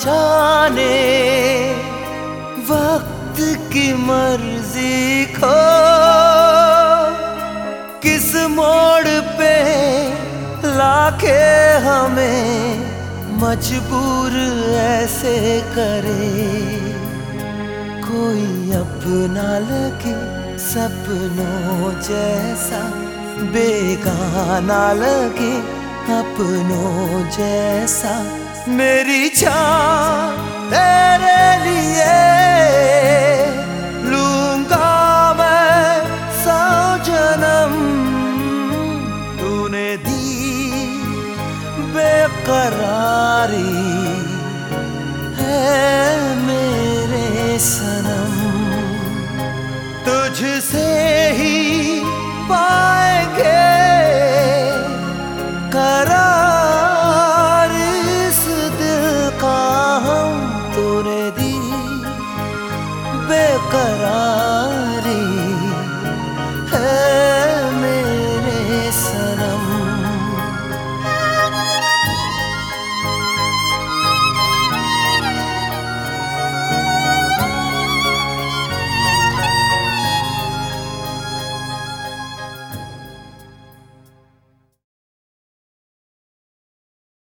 जाने वक्त की मर्जी खो किस मोड़ पे लाके हमें मजबूर ऐसे करे। कोई अपना लगे सपनों जैसा, बेगाना लगे अपनों जैसा। मेरी जान